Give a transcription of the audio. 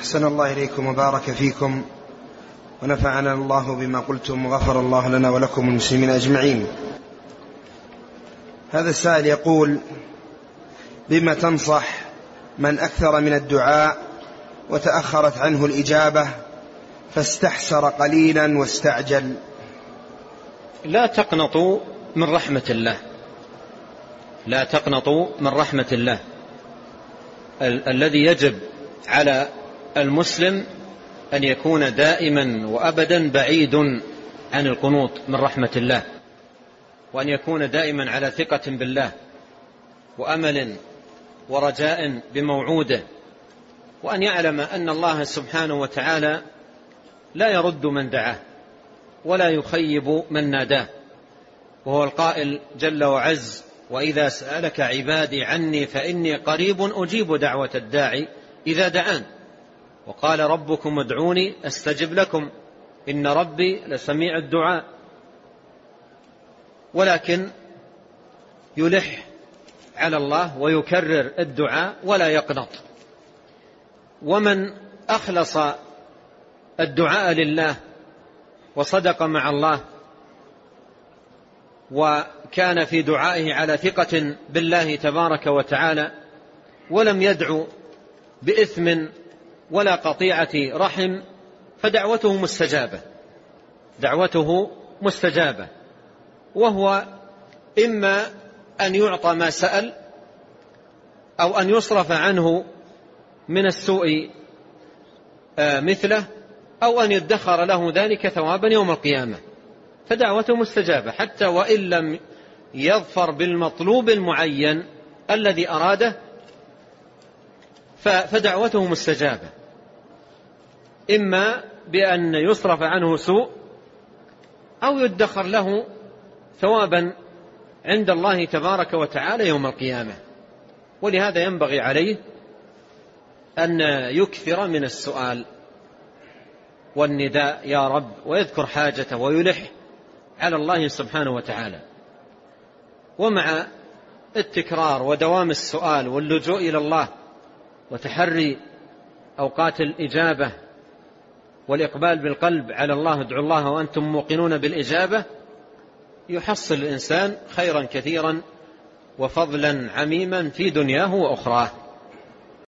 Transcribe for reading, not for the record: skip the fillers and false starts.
أحسن الله إليكم وبارك فيكم ونفعنا الله بما قلتم وغفر الله لنا ولكم المسلمين أجمعين. هذا السائل يقول: بما تنصح من أكثر من الدعاء وتأخرت عنه الإجابة فاستحسر قليلا واستعجل؟ لا تقنطوا من رحمة الله، لا تقنطوا من رحمة الله. الذي يجب على المسلم أن يكون دائما وأبدا بعيد عن القنوط من رحمة الله، وأن يكون دائما على ثقة بالله وأمل ورجاء بموعوده، وأن يعلم أن الله سبحانه وتعالى لا يرد من دعاه ولا يخيب من ناداه، وهو القائل جل وعز: وإذا سألك عبادي عني فإني قريب أجيب دعوة الداعي إذا دعان، وقال ربكم ادعوني أستجب لكم إن ربي لسميع الدعاء. ولكن يلح على الله ويكرر الدعاء ولا يقنط. ومن أخلص الدعاء لله وصدق مع الله وكان في دعائه على ثقة بالله تبارك وتعالى ولم يدعو بإثم ولا قطيعة رحم فدعوته مستجابة، دعوته مستجابة، وهو إما أن يعطى ما سأل أو أن يصرف عنه من السوء مثله أو أن يدخر له ذلك ثوابا يوم القيامة، فدعوته مستجابة حتى وإن لم يظفر بالمطلوب المعين الذي أراده، فدعوته مستجابة، إما بأن يصرف عنه سوء أو يدخر له ثوابا عند الله تبارك وتعالى يوم القيامة. ولهذا ينبغي عليه أن يكثر من السؤال والنداء يا رب، ويذكر حاجته ويلح على الله سبحانه وتعالى. ومع التكرار ودوام السؤال واللجوء إلى الله وتحري أوقات الإجابة والإقبال بالقلب على الله، ادعوا الله وأنتم موقنون بالإجابة، يحصل الإنسان خيرا كثيرا وفضلا عميما في دنياه وأخراه.